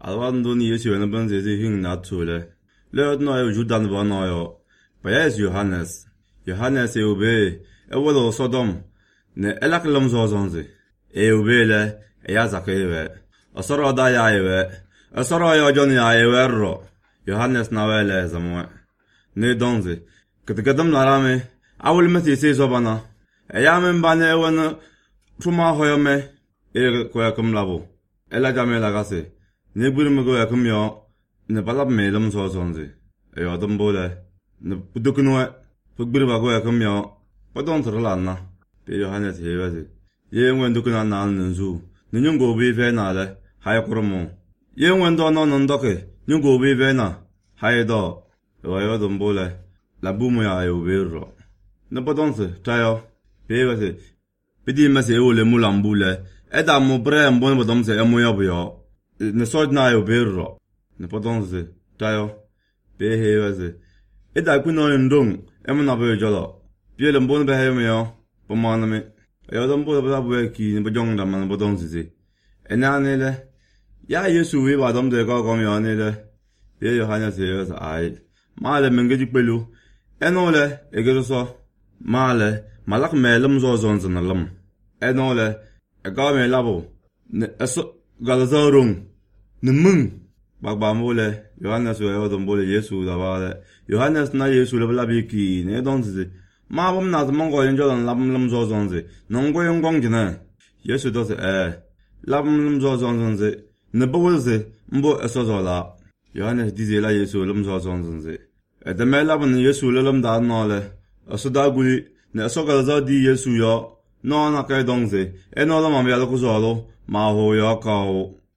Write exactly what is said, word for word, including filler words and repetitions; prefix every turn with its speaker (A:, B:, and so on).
A: Alwandun Yesu and Bunzi hing not to le. Lord no Judan Bonoyo. But yes, Johannes. Johannes e obey. E wolo Sodom. Ne elaklum zozonzi. E obey le. E yazakeve. A soro da yaewe. A soro yo Johnny Iwerro. Johannes Nawele Zamwe. Ne donzi. Katikadam Narame. I will miss his Sobana. A yamen bane when Truma Hoyome. E quacum labo. Ela Jamel Lagase. Ne Burmugo Acumio. Ne Balab Melum Sozonzi. E Odombole. Ne Pudukunwe. Pugburbago Acumio. But don't Rolana. Pe Johannes Hevasi. Ye when Dukunan and Zoo. Nungo be venale. High Cromo. Ye when don on doke. Nungo be vena. High dog. Odombole. La Bumuya Eubero. Ne Podonce. Tayo. Pevasi. Pidi Maseo le Mulambule. Eda mo bre mbon bodomse emoyabyo. Ne sodna Eubero. Ne Podonce. Tayo. Pevasi. Eda kuno ndong. Emna be jolo. Piele mbon be hemyo. Pomaname. Yodombo da bueki ni bojong da man bodonzi. Enanele. Ya Yesu we badom de go komyonele. Ye Yohana se ai. Male mengeji pelu. Enole egeroso. Male malak melum zo zonzon lam. Enole ega me labo. Ne eso galazarung. Ne mung. Bagba mole Yohana we yodombo le Yesu da wale. Yohana na Yesu le blabiki ne donzi. 마범 나도 뭔가 연결은 람람 조zon지 농고 용공지네 예수도서 에 람람 조zon지 너버지 뭐 에서서라 요한에 디제라 예수 람 조zon지 에데메 람은 예수 람 다나래 어서다구리 네 어서가자 디 예수요 너나 까이동지 에너라 마미야도 고조로 마호요 가오